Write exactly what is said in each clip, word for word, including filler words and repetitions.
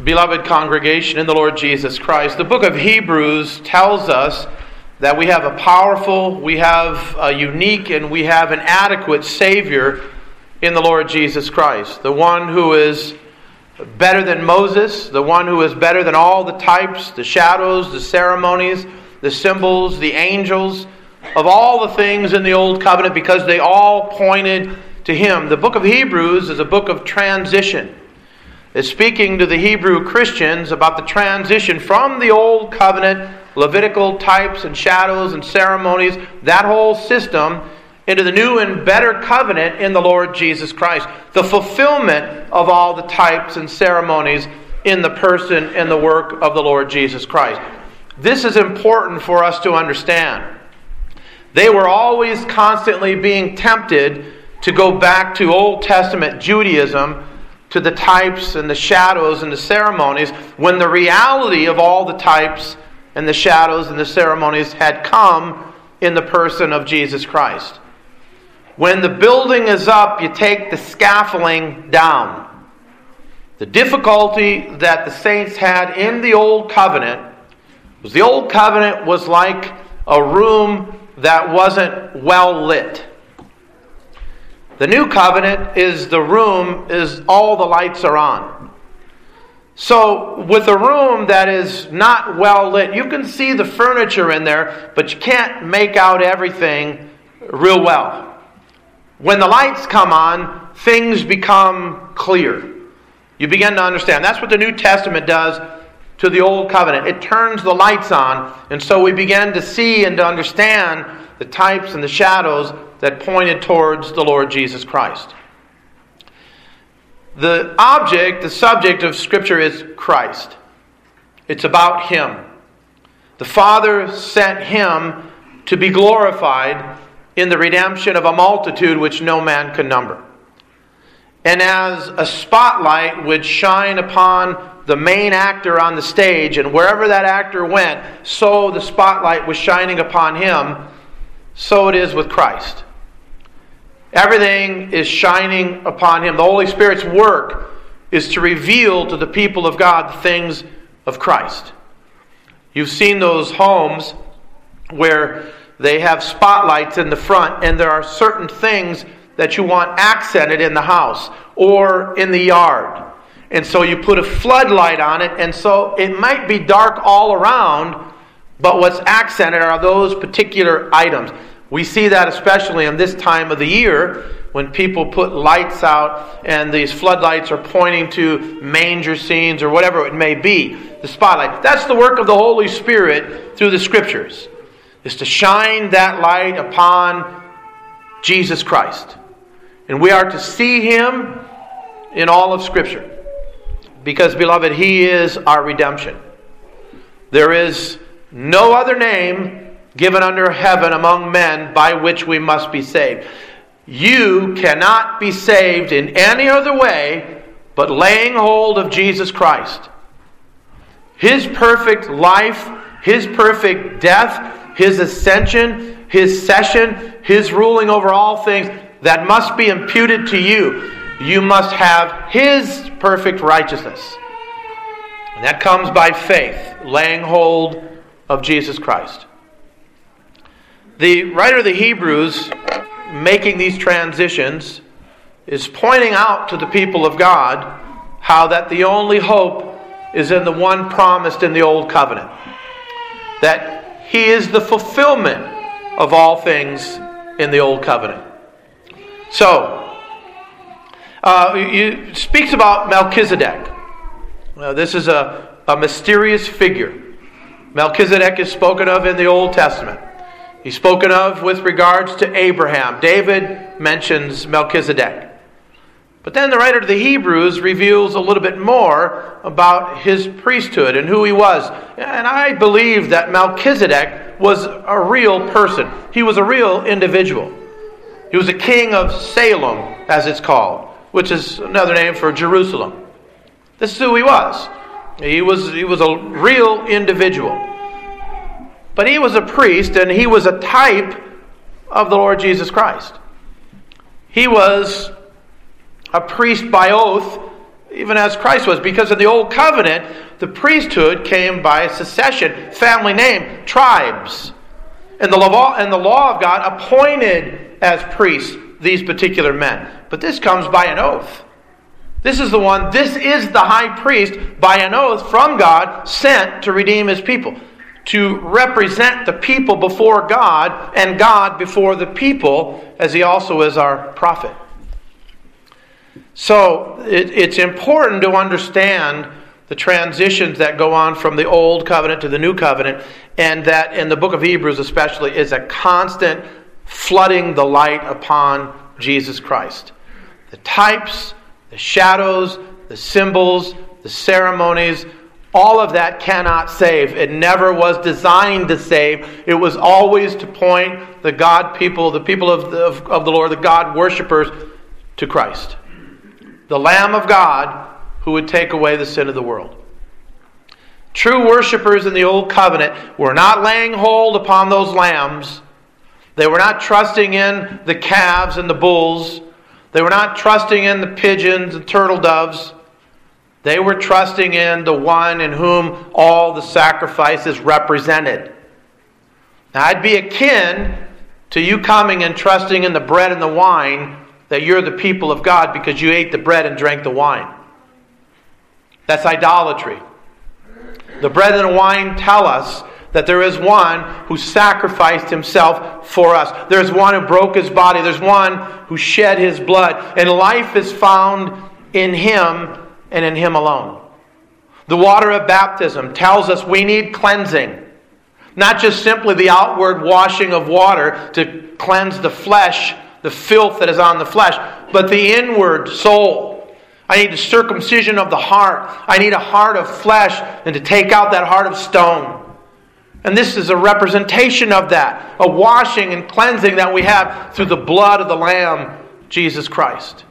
Beloved congregation in the Lord Jesus Christ, the book of Hebrews tells us that we have a powerful, we have a unique, and we have an adequate Savior in the Lord Jesus Christ. The one who is better than Moses, the one who is better than all the types, the shadows, the ceremonies, the symbols, the angels, of all the things in the Old Covenant, because they all pointed to Him. The book of Hebrews is a book of transition. It's speaking to the Hebrew Christians about the transition from the Old Covenant, Levitical types and shadows and ceremonies, that whole system, into the new and better covenant in the Lord Jesus Christ. The fulfillment of all the types and ceremonies in the person and the work of the Lord Jesus Christ. This is important for us to understand. They were always constantly being tempted to go back to Old Testament Judaism, to the types and the shadows and the ceremonies, when the reality of all the types and the shadows and the ceremonies had come in the person of Jesus Christ. When the building is up, you take the scaffolding down. The difficulty that the saints had in the Old Covenant was the Old Covenant was like a room that wasn't well lit. The New Covenant is the room, is all the lights are on. So with a room that is not well lit, you can see the furniture in there, but you can't make out everything real well. When the lights come on, things become clear. You begin to understand. That's what the New Testament does to the Old Covenant. It turns the lights on, and so we begin to see and to understand the types and the shadows that pointed towards the Lord Jesus Christ. The object, the subject of Scripture is Christ. It's about Him. The Father sent Him to be glorified in the redemption of a multitude which no man can number. And as a spotlight would shine upon the main actor on the stage, and wherever that actor went, so the spotlight was shining upon him, so it is with Christ. Everything is shining upon Him. The Holy Spirit's work is to reveal to the people of God the things of Christ. You've seen those homes where they have spotlights in the front, and there are certain things that you want accented in the house or in the yard. And so you put a floodlight on it, and so it might be dark all around, but what's accented are those particular items. We see that especially in this time of the year when people put lights out and these floodlights are pointing to manger scenes or whatever it may be. The spotlight. That's the work of the Holy Spirit through the Scriptures, is to shine that light upon Jesus Christ. And we are to see Him in all of Scripture. Because, beloved, He is our redemption. There is no other name given under heaven among men by which we must be saved. You cannot be saved in any other way but laying hold of Jesus Christ. His perfect life, His perfect death, His ascension, His session, His ruling over all things, that must be imputed to you. You must have His perfect righteousness. And that comes by faith, laying hold of Jesus Christ. The writer of the Hebrews, making these transitions, is pointing out to the people of God how that the only hope is in the one promised in the Old Covenant. That He is the fulfillment of all things in the Old Covenant. So, uh, it speaks about Melchizedek. Now, this is a, a mysterious figure. Melchizedek is spoken of in the Old Testament. He's spoken of with regards to Abraham. David mentions Melchizedek. But then the writer of the Hebrews reveals a little bit more about his priesthood and who he was. And I believe that Melchizedek was a real person. He was a real individual. He was a king of Salem, as it's called, which is another name for Jerusalem. This is who he was. He was, he was a real individual. But he was a priest, and he was a type of the Lord Jesus Christ. He was a priest by oath even as Christ was. Because in the Old Covenant, the priesthood came by succession, family name, tribes. And the law, and the law of God appointed as priests these particular men. But this comes by an oath. This is the one, this is the high priest by an oath from God sent to redeem his people. To represent the people before God and God before the people, as he also is our prophet. So it, it's important to understand the transitions that go on from the Old Covenant to the New Covenant, and that in the book of Hebrews especially is a constant flooding the light upon Jesus Christ. The types, the shadows, the symbols, the ceremonies, all of that cannot save. It never was designed to save. It was always to point the God people, the people of the, of, of the Lord, the God worshipers, to Christ. The Lamb of God who would take away the sin of the world. True worshipers in the Old Covenant were not laying hold upon those lambs. They were not trusting in the calves and the bulls. They were not trusting in the pigeons and turtle doves. They were trusting in the one in whom all the sacrifices represented. Now, I'd be akin to you coming and trusting in the bread and the wine that you're the people of God because you ate the bread and drank the wine. That's idolatry. The bread and the wine tell us that there is one who sacrificed himself for us. There's one who broke his body. There's one who shed his blood. And life is found in him and in him alone. The water of baptism tells us we need cleansing. Not just simply the outward washing of water to cleanse the flesh, the filth that is on the flesh, but the inward soul. I need the circumcision of the heart. I need a heart of flesh and to take out that heart of stone. And this is a representation of that, a washing and cleansing that we have through the blood of the Lamb, Jesus Christ.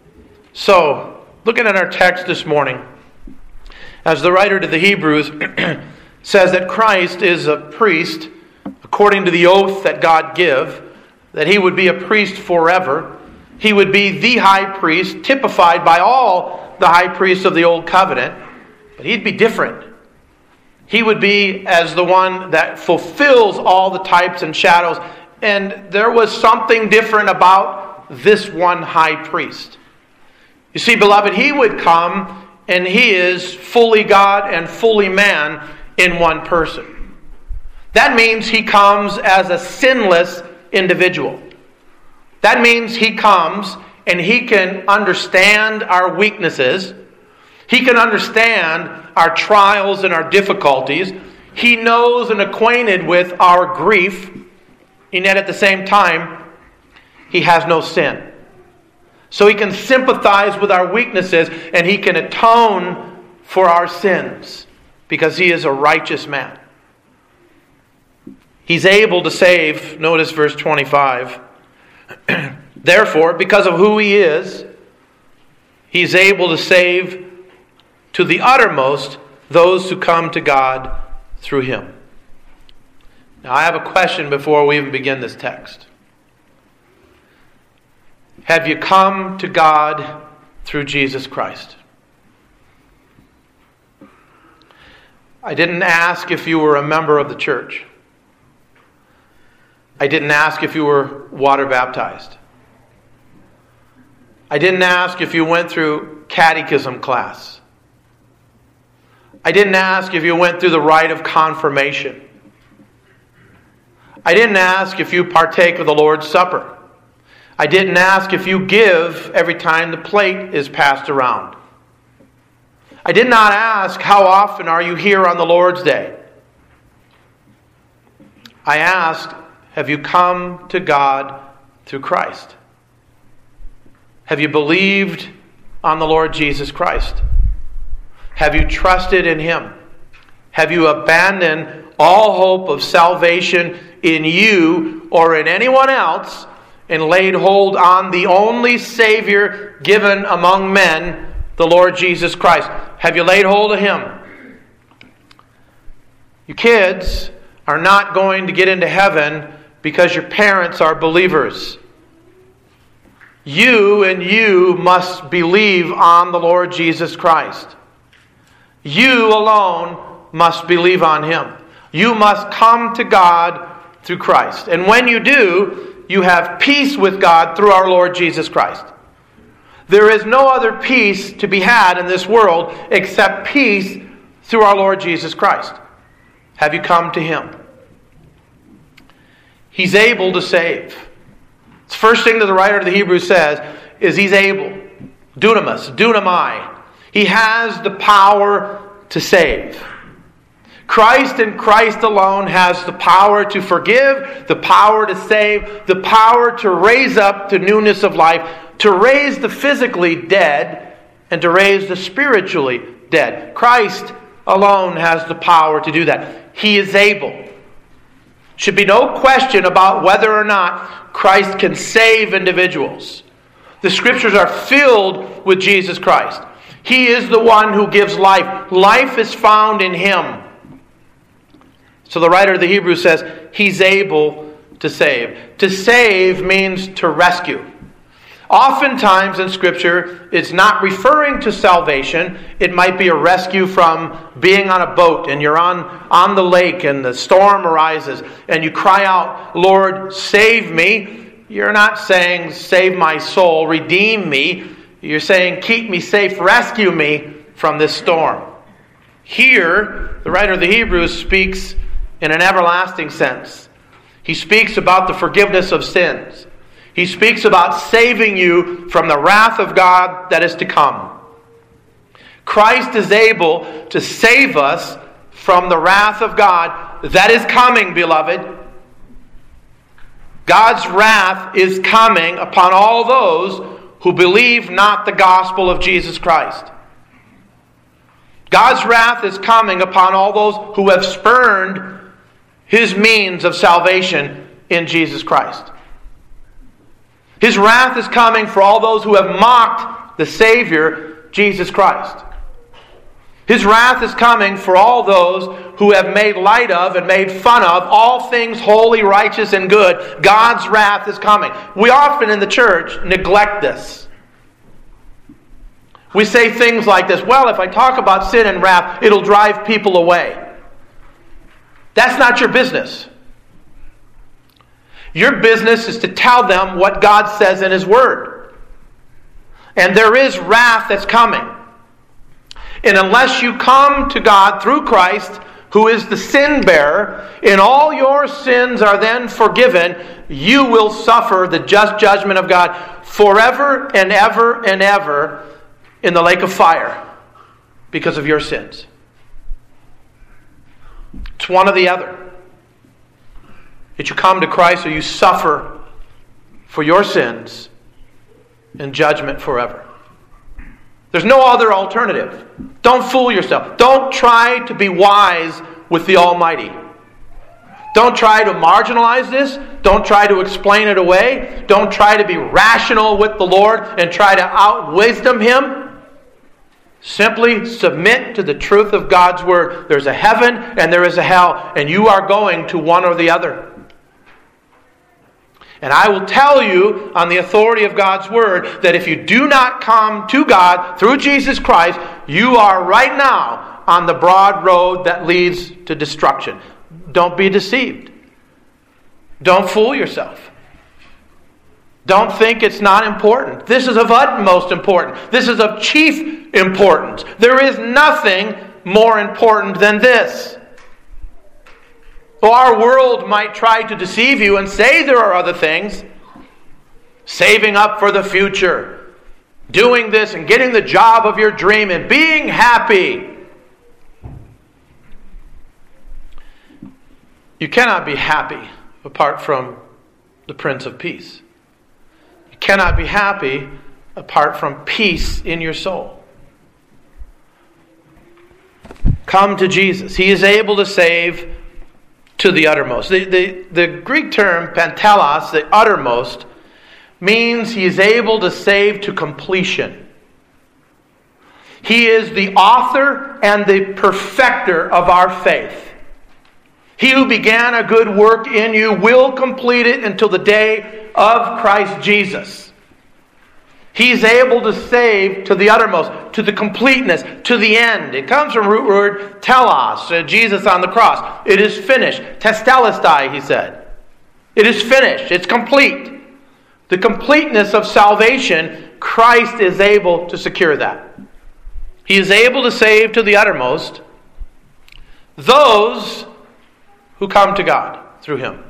So, looking at our text this morning, as the writer to the Hebrews says that Christ is a priest, according to the oath that God give, that he would be a priest forever. He would be the high priest, typified by all the high priests of the Old Covenant, but he'd be different. He would be as the one that fulfills all the types and shadows. And there was something different about this one high priest. You see, beloved, he would come and he is fully God and fully man in one person. That means he comes as a sinless individual. That means he comes and he can understand our weaknesses. He can understand our trials and our difficulties. He knows and acquainted with our grief. And yet at the same time, he has no sin. So he can sympathize with our weaknesses and he can atone for our sins because he is a righteous man. He's able to save, notice verse twenty-five. Therefore, because of who he is, he's able to save to the uttermost those who come to God through him. Now, I have a question before we even begin this text. Have you come to God through Jesus Christ? I didn't ask if you were a member of the church. I didn't ask if you were water baptized. I didn't ask if you went through catechism class. I didn't ask if you went through the rite of confirmation. I didn't ask if you partake of the Lord's Supper. I didn't ask if you give every time the plate is passed around. I did not ask how often are you here on the Lord's Day. I asked, have you come to God through Christ? Have you believed on the Lord Jesus Christ? Have you trusted in him? Have you abandoned all hope of salvation in you or in anyone else and laid hold on the only Savior given among men, the Lord Jesus Christ? Have you laid hold of him? You kids are not going to get into heaven because your parents are believers. You and you must believe on the Lord Jesus Christ. You alone must believe on Him. You must come to God through Christ. And when you do, you have peace with God through our Lord Jesus Christ. There is no other peace to be had in this world except peace through our Lord Jesus Christ. Have you come to Him? He's able to save. The first thing that the writer of the Hebrews says is He's able. Dunamis, dunamai. He has the power to save. Christ and Christ alone has the power to forgive, the power to save, the power to raise up to newness of life, to raise the physically dead, and to raise the spiritually dead. Christ alone has the power to do that. He is able. Should be no question about whether or not Christ can save individuals. The Scriptures are filled with Jesus Christ. He is the one who gives life. Life is found in Him. So the writer of the Hebrews says, He's able to save. To save means to rescue. Oftentimes in Scripture, it's not referring to salvation. It might be a rescue from being on a boat and you're on, on the lake and the storm arises and you cry out, Lord, save me. You're not saying, save my soul, redeem me. You're saying, keep me safe, rescue me from this storm. Here, the writer of the Hebrews speaks in an everlasting sense. He speaks about the forgiveness of sins. He speaks about saving you from the wrath of God that is to come. Christ is able to save us from the wrath of God that is coming, beloved. God's wrath is coming upon all those who believe not the gospel of Jesus Christ. God's wrath is coming upon all those who have spurned His means of salvation in Jesus Christ. His wrath is coming for all those who have mocked the Savior, Jesus Christ. His wrath is coming for all those who have made light of and made fun of all things holy, righteous, and good. God's wrath is coming. We often in the church neglect this. We say things like this, well, if I talk about sin and wrath, it'll drive people away. That's not your business. Your business is to tell them what God says in His Word. And there is wrath that's coming. And unless you come to God through Christ, who is the sin bearer, and all your sins are then forgiven, you will suffer the just judgment of God forever and ever and ever in the lake of fire because of your sins. It's one or the other. That you come to Christ or you suffer for your sins in judgment forever. There's no other alternative. Don't fool yourself. Don't try to be wise with the Almighty. Don't try to marginalize this. Don't try to explain it away. Don't try to be rational with the Lord and try to out-wisdom Him. Simply submit to the truth of God's Word. There's a heaven and there is a hell, and you are going to one or the other. And I will tell you on the authority of God's Word that if you do not come to God through Jesus Christ, you are right now on the broad road that leads to destruction. Don't be deceived. Don't fool yourself. Don't think it's not important. This is of utmost importance. This is of chief importance. There is nothing more important than this. Well, our world might try to deceive you and say there are other things. Saving up for the future. Doing this and getting the job of your dream and being happy. You cannot be happy apart from the Prince of Peace. You cannot be happy apart from peace in your soul. Come to Jesus. He is able to save to the uttermost. The, the, the Greek term pantelos, the uttermost, means He is able to save to completion. He is the author and the perfecter of our faith. He who began a good work in you will complete it until the day of Christ Jesus. He's able to save to the uttermost, to the completeness, to the end. It comes from root word telos, uh, Jesus on the cross. It is finished. Testelestai, he said. It is finished. It's complete. The completeness of salvation, Christ is able to secure that. He is able to save to the uttermost those who come to God through Him.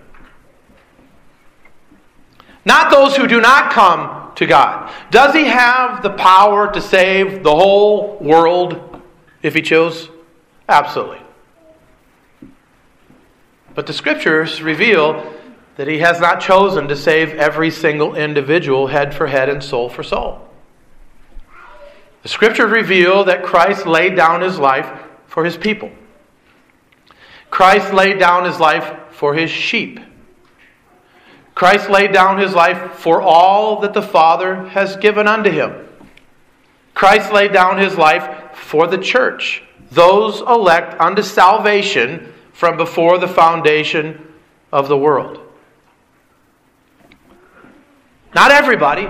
Not those who do not come to God. Does He have the power to save the whole world if He chose? Absolutely. But the Scriptures reveal that He has not chosen to save every single individual head for head and soul for soul. The Scriptures reveal that Christ laid down His life for His people. Christ laid down His life for His sheep. Christ laid down His life for all that the Father has given unto Him. Christ laid down His life for the church, those elect unto salvation from before the foundation of the world. Not everybody,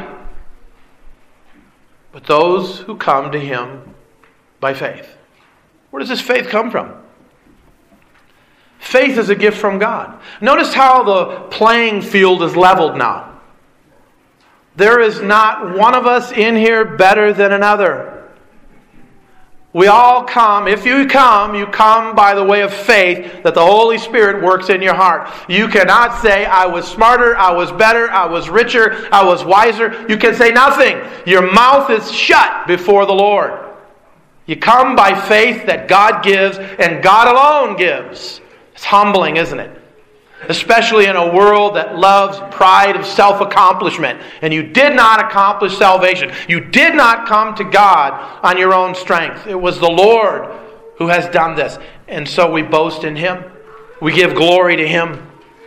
but those who come to Him by faith. Where does this faith come from? Faith is a gift from God. Notice how the playing field is leveled now. There is not one of us in here better than another. We all come, if you come, you come by the way of faith that the Holy Spirit works in your heart. You cannot say, I was smarter, I was better, I was richer, I was wiser. You can say nothing. Your mouth is shut before the Lord. You come by faith that God gives and God alone gives. It's humbling, isn't it? Especially in a world that loves pride of self-accomplishment. And you did not accomplish salvation. You did not come to God on your own strength. It was the Lord who has done this. And so we boast in Him. We give glory to Him.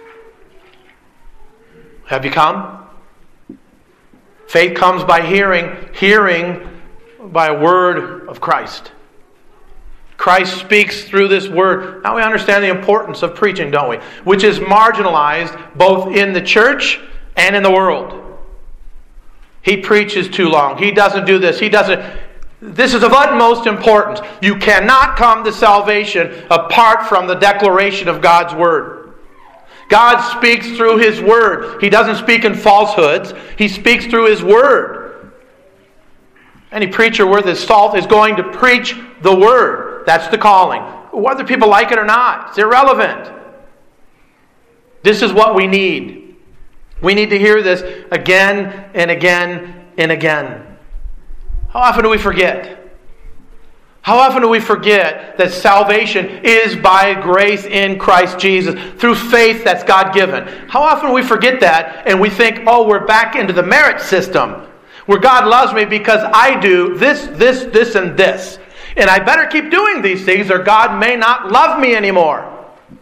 Have you come? Faith comes by hearing. Hearing by a word of Christ. Christ speaks through this word. Now we understand the importance of preaching, don't we? Which is marginalized both in the church and in the world. He preaches too long. He doesn't do this. He doesn't. This is of utmost importance. You cannot come to salvation apart from the declaration of God's word. God speaks through His word. He doesn't speak in falsehoods. He speaks through His word. Any preacher worth his salt is going to preach the word. That's the calling. Whether people like it or not, it's irrelevant. This is what we need. We need to hear this again and again and again. How often do we forget? How often do we forget that salvation is by grace in Christ Jesus, through faith that's God-given? How often do we forget that and we think, oh, we're back into the merit system, where God loves me because I do this, this, this, and this. And I better keep doing these things or God may not love me anymore.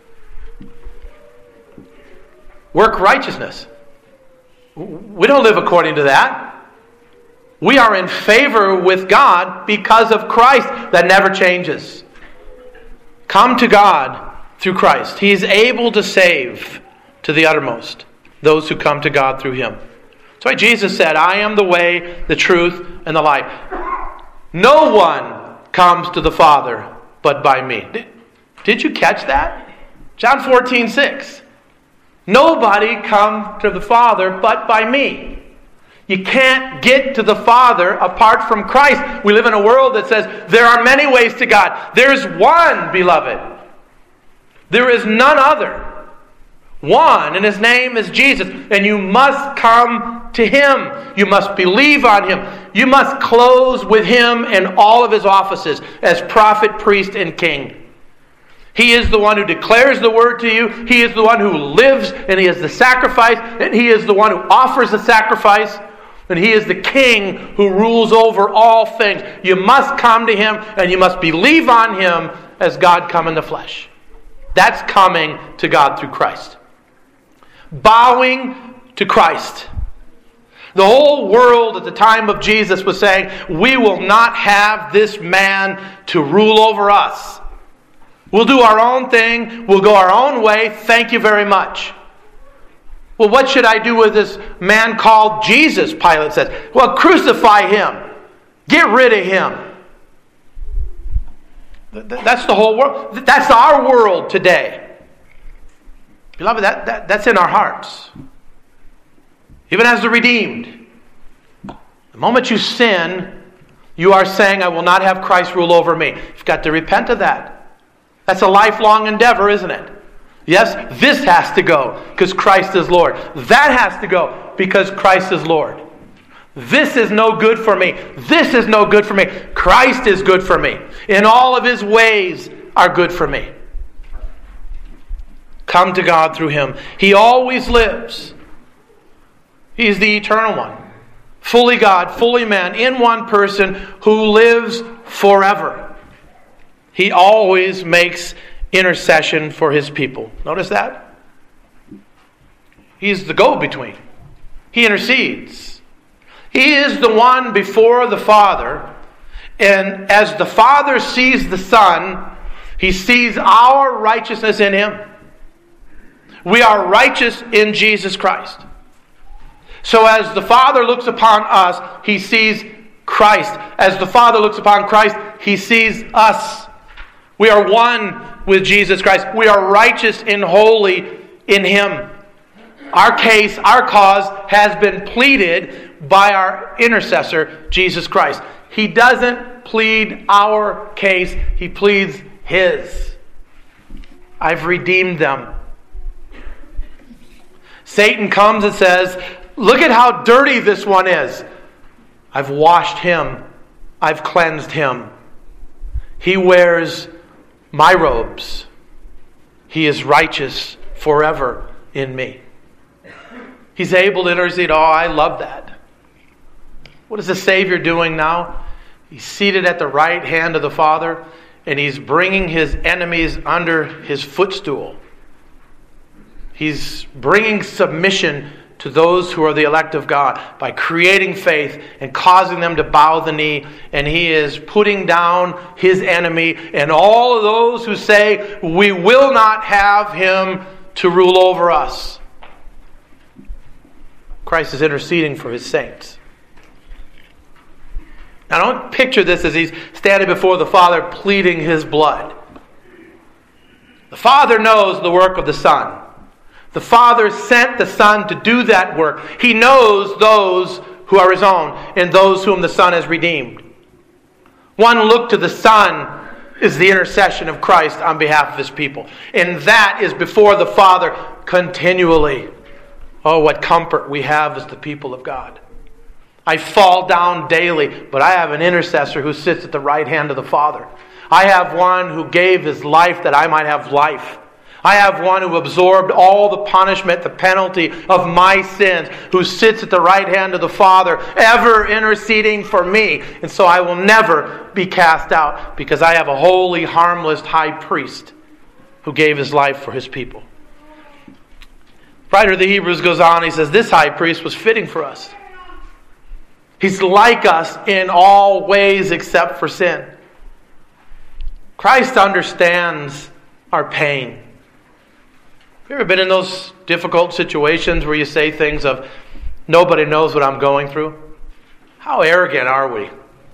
Work righteousness. We don't live according to that. We are in favor with God because of Christ that never changes. Come to God through Christ. He is able to save to the uttermost those who come to God through Him. That's why Jesus said, I am the way, the truth, and the life. No one comes to the Father but by me. Did, did you catch that? John fourteen six. Nobody comes to the Father but by me. You can't get to the Father apart from Christ. We live in a world that says there are many ways to God. There's one, beloved. There is none other. One, and His name is Jesus. And you must come to Him. You must believe on Him. You must close with Him in all of His offices as prophet, priest, and king. He is the one who declares the word to you. He is the one who lives, and He is the sacrifice, and He is the one who offers the sacrifice, and He is the King who rules over all things. You must come to Him, and you must believe on Him as God come in the flesh. That's coming to God through Christ. Bowing to Christ. The whole world at the time of Jesus was saying, we will not have this man to rule over us. We'll do our own thing. We'll go our own way. Thank you very much. Well, what should I do with this man called Jesus? Pilate says. Well, crucify him. Get rid of him. That's the whole world. That's our world today. Beloved, that, that, that's in our hearts. Even as the redeemed. The moment you sin, you are saying, I will not have Christ rule over me. You've got to repent of that. That's a lifelong endeavor, isn't it? Yes, this has to go because Christ is Lord. That has to go because Christ is Lord. This is no good for me. This is no good for me. Christ is good for me. In all of His ways are good for me. Come to God through Him. He always lives. He is the eternal one. Fully God, fully man, in one person who lives forever. He always makes intercession for His people. Notice that? He's the go-between. He intercedes. He is the one before the Father. And as the Father sees the Son, He sees our righteousness in Him. We are righteous in Jesus Christ. So as the Father looks upon us, He sees Christ. As the Father looks upon Christ, He sees us. We are one with Jesus Christ. We are righteous and holy in Him. Our case, our cause has been pleaded by our intercessor, Jesus Christ. He doesn't plead our case. He pleads His. I've redeemed them. Satan comes and says, look at how dirty this one is. I've washed him. I've cleansed him. He wears my robes. He is righteous forever in me. He's able to intercede. Oh, I love that. What is the Savior doing now? He's seated at the right hand of the Father, and He's bringing His enemies under His footstool. He's bringing submission to those who are the elect of God by creating faith and causing them to bow the knee. And He is putting down His enemy and all of those who say, we will not have Him to rule over us. Christ is interceding for His saints. Now don't picture this as He's standing before the Father pleading His blood. The Father knows the work of the Son. The Father sent the Son to do that work. He knows those who are His own and those whom the Son has redeemed. One look to the Son is the intercession of Christ on behalf of His people. And that is before the Father continually. Oh, what comfort we have as the people of God. I fall down daily, but I have an intercessor who sits at the right hand of the Father. I have one who gave His life that I might have life. I have one who absorbed all the punishment, the penalty of my sins, who sits at the right hand of the Father, ever interceding for me. And so I will never be cast out because I have a holy, harmless high priest who gave his life for his people. Writer of the Hebrews goes on, he says, this high priest was fitting for us. He's like us in all ways except for sin. Christ understands our pain. Have you ever been in those difficult situations where you say things of, nobody knows what I'm going through? How arrogant are we?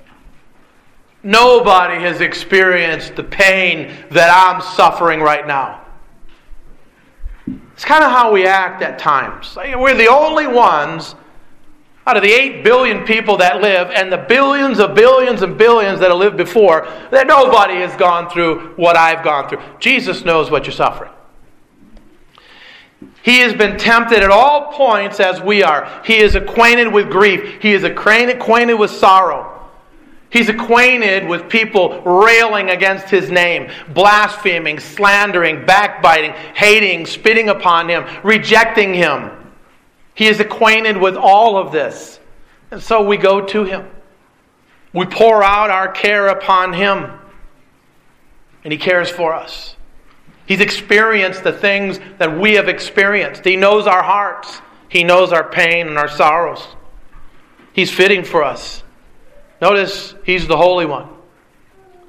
Nobody has experienced the pain that I'm suffering right now. It's kind of how we act at times. We're the only ones out of the eight billion people that live and the billions of billions and billions that have lived before that nobody has gone through what I've gone through. Jesus knows what you're suffering. He has been tempted at all points as we are. He is acquainted with grief. He is acquainted with sorrow. He's acquainted with people railing against His name, blaspheming, slandering, backbiting, hating, spitting upon Him, rejecting Him. He is acquainted with all of this. And so we go to Him. We pour out our care upon Him. And He cares for us. He's experienced the things that we have experienced. He knows our hearts. He knows our pain and our sorrows. He's fitting for us. Notice, He's the Holy One.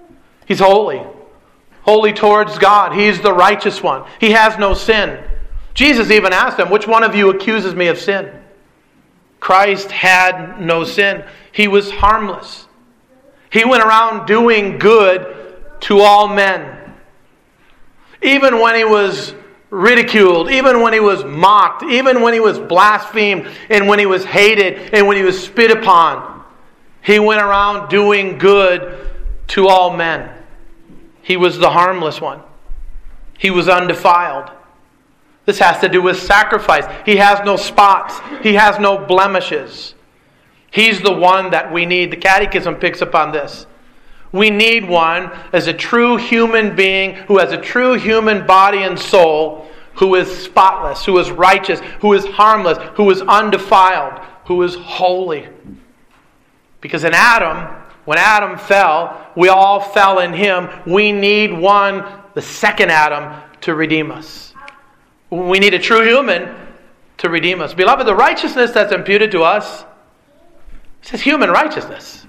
He's holy. Holy towards God. He's the righteous one. He has no sin. Jesus even asked them, which one of you accuses me of sin? Christ had no sin. He was harmless. He went around doing good to all men. Even when he was ridiculed, even when he was mocked, even when he was blasphemed, and when he was hated, and when he was spit upon, he went around doing good to all men. He was the harmless one. He was undefiled. This has to do with sacrifice. He has no spots. He has no blemishes. He's the one that we need. The Catechism picks up on this. We need one as a true human being who has a true human body and soul, who is spotless, who is righteous, who is harmless, who is undefiled, who is holy. Because in Adam, when Adam fell, we all fell in him. We need one, the second Adam, to redeem us. We need a true human to redeem us. Beloved, the righteousness that's imputed to us, it says human righteousness.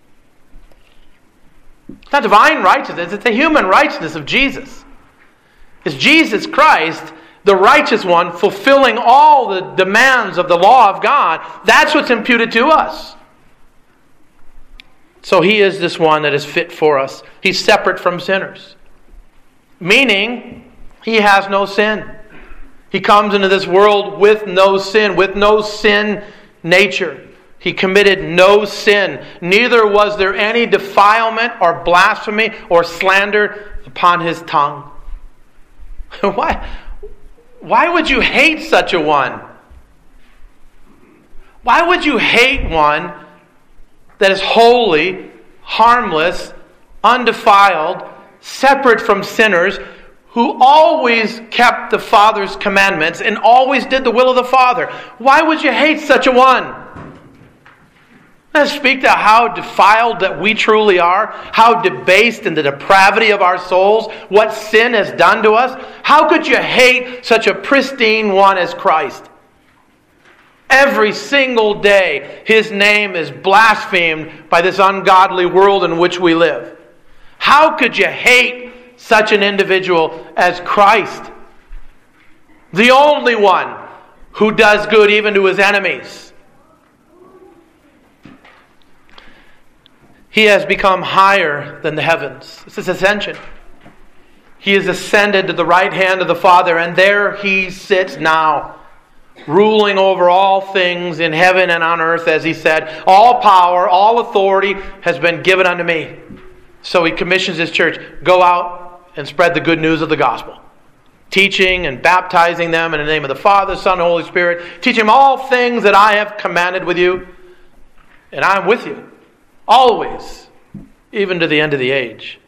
It's not divine righteousness, it's the human righteousness of Jesus. It's Jesus Christ, the righteous one, fulfilling all the demands of the law of God. That's what's imputed to us. So he is this one that is fit for us. He's separate from sinners. Meaning, he has no sin. He comes into this world with no sin, with no sin nature. He committed no sin. Neither was there any defilement or blasphemy or slander upon his tongue. Why, why would you hate such a one? Why would you hate one that is holy, harmless, undefiled, separate from sinners, who always kept the Father's commandments and always did the will of the Father? Why would you hate such a one? Let's speak to how defiled that we truly are, how debased in the depravity of our souls, what sin has done to us. How could you hate such a pristine one as Christ? Every single day, his name is blasphemed by this ungodly world in which we live. How could you hate such an individual as Christ? The only one who does good even to his enemies. He has become higher than the heavens. This is ascension. He has ascended to the right hand of the Father, and there he sits now, ruling over all things in heaven and on earth, as he said. All power, all authority has been given unto me. So he commissions his church, go out and spread the good news of the gospel, teaching and baptizing them in the name of the Father, Son, and Holy Spirit. Teach them all things that I have commanded with you, and I am with you always, even to the end of the age.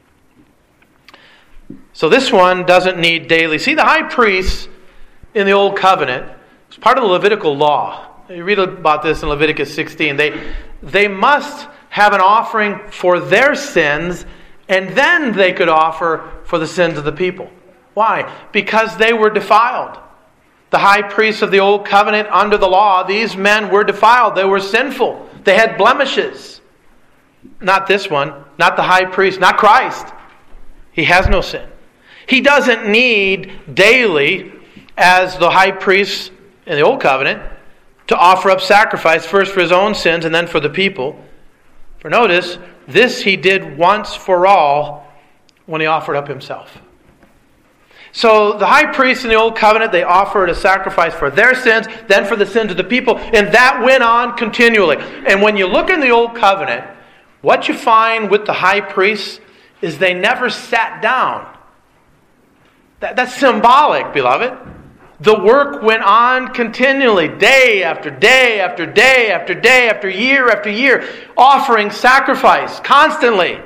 So this one doesn't need daily. See, the high priests in the Old Covenant, it's part of the Levitical law. You read about this in Leviticus sixteen. They, they must have an offering for their sins, and then they could offer for the sins of the people. Why? Because they were defiled. The high priests of the Old Covenant under the law, these men were defiled. They were sinful. They had blemishes. Not this one. Not the high priest. Not Christ. He has no sin. He doesn't need daily, as the high priests in the Old Covenant, to offer up sacrifice, first for his own sins and then for the people. For notice, this he did once for all when he offered up himself. So the high priests in the Old Covenant, they offered a sacrifice for their sins, then for the sins of the people, and that went on continually. And when you look in the Old Covenant, what you find with the high priests is they never sat down. That, that's symbolic, beloved. The work went on continually, day after day after day after day after year after year, offering sacrifice constantly.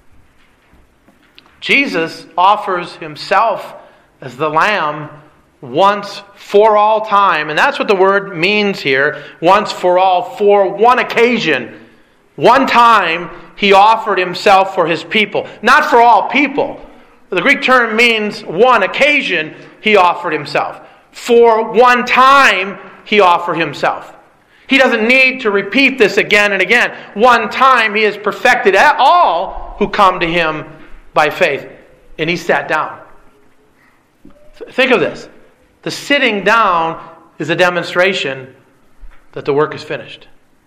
Jesus offers himself as the Lamb once for all time. And that's what the word means here, once for all, for one occasion. One time he offered himself for his people. Not for all people. The Greek term means one occasion he offered himself. For one time, he offered himself. He doesn't need to repeat this again and again. One time, he has perfected all who come to him by faith. And he sat down. Think of this. The sitting down is a demonstration that the work is finished.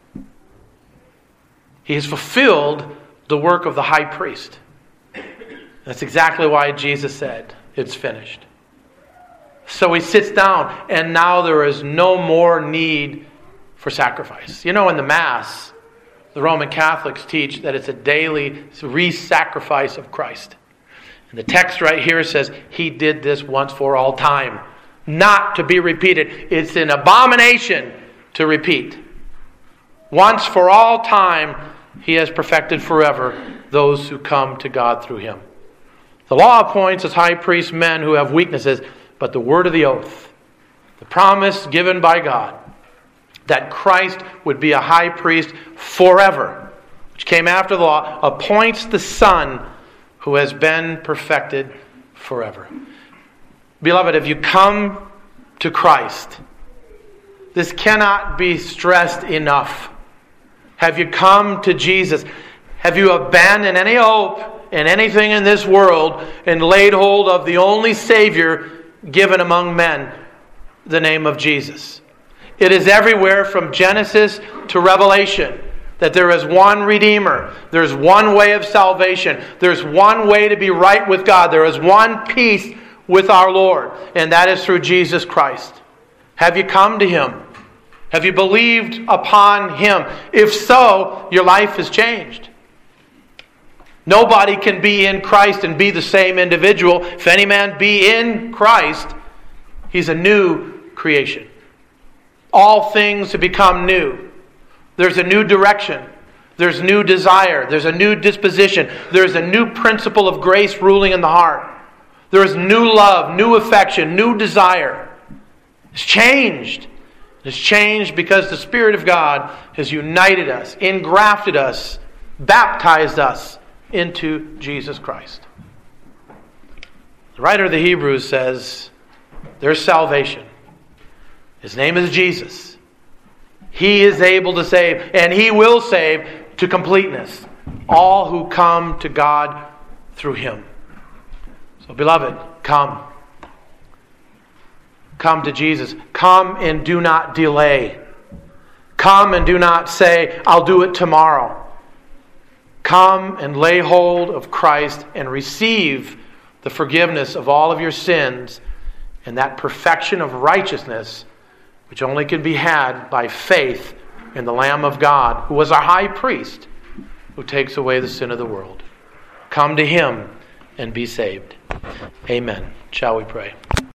He has fulfilled the work of the high priest. That's exactly why Jesus said, it's finished. So he sits down, and now there is no more need for sacrifice. You know, in the Mass, the Roman Catholics teach that it's a daily re-sacrifice of Christ. And the text right here says, he did this once for all time, not to be repeated. It's an abomination to repeat. Once for all time, he has perfected forever those who come to God through him. The law appoints as high priests men who have weaknesses, but the word of the oath, the promise given by God, that Christ would be a high priest forever, which came after the law, appoints the Son who has been perfected forever. Beloved, if you come to Christ, this cannot be stressed enough. Have you come to Jesus? Have you abandoned any hope in anything in this world and laid hold of the only Savior given among men, the name of Jesus? It is everywhere from Genesis to Revelation that there is one Redeemer. There's one way of salvation. There's one way to be right with God. There is one peace with our Lord, and that is through Jesus Christ. Have you come to Him? Have you believed upon Him? If so, your life has changed. Nobody can be in Christ and be the same individual. If any man be in Christ, he's a new creation. All things have become new. There's a new direction. There's new desire. There's a new disposition. There's a new principle of grace ruling in the heart. There is new love, new affection, new desire. It's changed. It's changed because the Spirit of God has united us, engrafted us, baptized us into Jesus Christ. The writer of the Hebrews says, there's salvation. His name is Jesus. He is able to save, and He will save to completeness all who come to God through Him. So, beloved, come. Come to Jesus. Come and do not delay. Come and do not say, I'll do it tomorrow. Come and lay hold of Christ and receive the forgiveness of all of your sins and that perfection of righteousness which only can be had by faith in the Lamb of God, who was our high priest, who takes away the sin of the world. Come to Him and be saved. Amen. Shall we pray?